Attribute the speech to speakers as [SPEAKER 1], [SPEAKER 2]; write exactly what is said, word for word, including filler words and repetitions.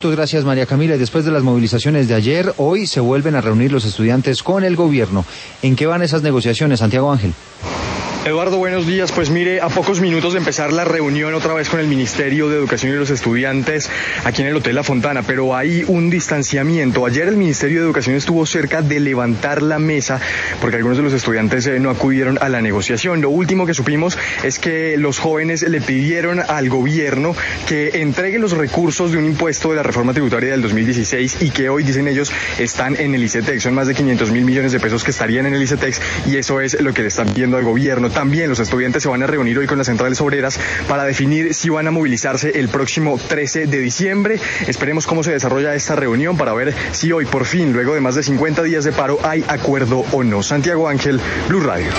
[SPEAKER 1] Muchas gracias, María Camila. Y después de las movilizaciones de ayer, hoy se vuelven a reunir los estudiantes con el gobierno. ¿En qué van esas negociaciones, Santiago Ángel?
[SPEAKER 2] Eduardo, buenos días. Pues mire, a pocos minutos de empezar la reunión otra vez con el Ministerio de Educación y los estudiantes aquí en el Hotel La Fontana, pero hay un distanciamiento. Ayer el Ministerio de Educación estuvo cerca de levantar la mesa porque algunos de los estudiantes eh, no acudieron a la negociación. Lo último que supimos es que los jóvenes le pidieron al gobierno que entregue los recursos de un impuesto de la reforma tributaria del dos mil dieciséis y que hoy, dicen ellos, están en el ICETEX. Son más de quinientos mil millones de pesos que estarían en el ICETEX y eso es lo que le están pidiendo al gobierno. También los estudiantes se van a reunir hoy con las centrales obreras para definir si van a movilizarse el próximo trece de diciembre. Esperemos cómo se desarrolla esta reunión para ver si hoy por fin, luego de más de cincuenta días de paro, hay acuerdo o no. Santiago Ángel, Blue Radio.